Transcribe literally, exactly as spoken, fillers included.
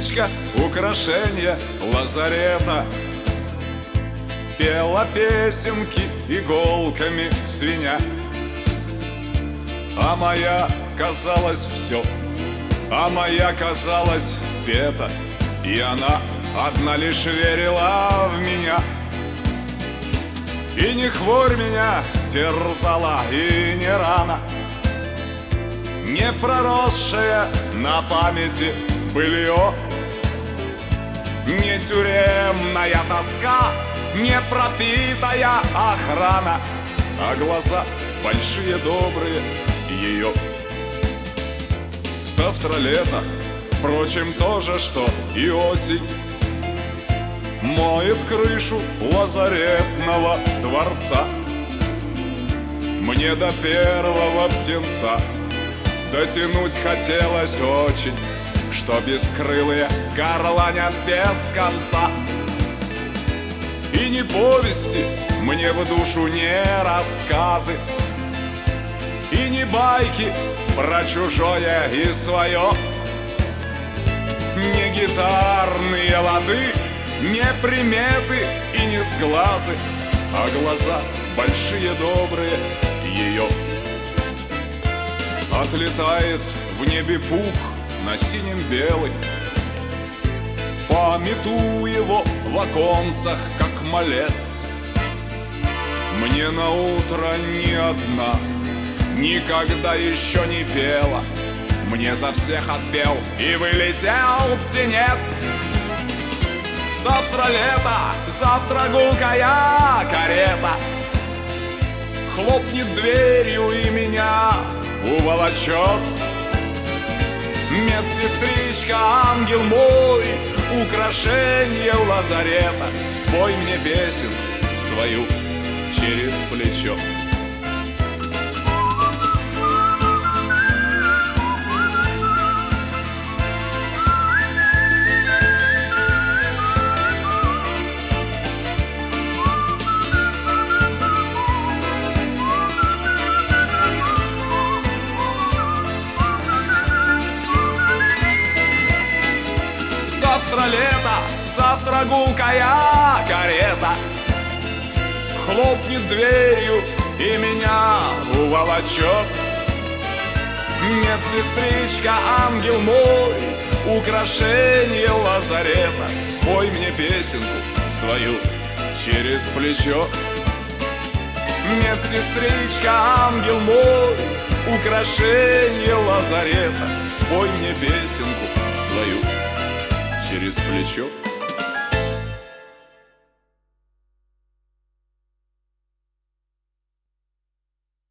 Медсестричка, украшение лазарета, пела песенки иголками свиня. А моя, казалось, все, а моя, казалось, спета, и она одна лишь верила в меня. И не хворь меня терзала, и не рана, не проросшая на памяти былье, не тюремная тоска, не пропитая охрана, а глаза большие, добрые ее. Завтра лето, впрочем, тоже, что и осень, моет крышу лазаретного дворца. Мне до первого птенца дотянуть хотелось очень, что бескрылые горланят без конца. И не повести мне в душу, не рассказы, и не байки про чужое и свое, не гитарные лады, не приметы и не сглазы, а глаза большие, добрые ее. Отлетает в небе пух на синем белый, помету его в оконцах, как малец. Мне на утро ни одна никогда еще не пела, мне за всех отпел и вылетел птенец. Завтра лето, завтра гулкая карета хлопнет дверью и меня уволочет. Медсестричка, ангел мой, украшение лазарета, спой мне песенку свою через плечо. Завтра лето, завтра гулкая карета хлопнет дверью и меня уволочет. Медсестричка, ангел мой, украшение лазарета, спой мне песенку свою через плечо. Медсестричка, ангел мой, украшение лазарета, спой мне песенку свою через плечо.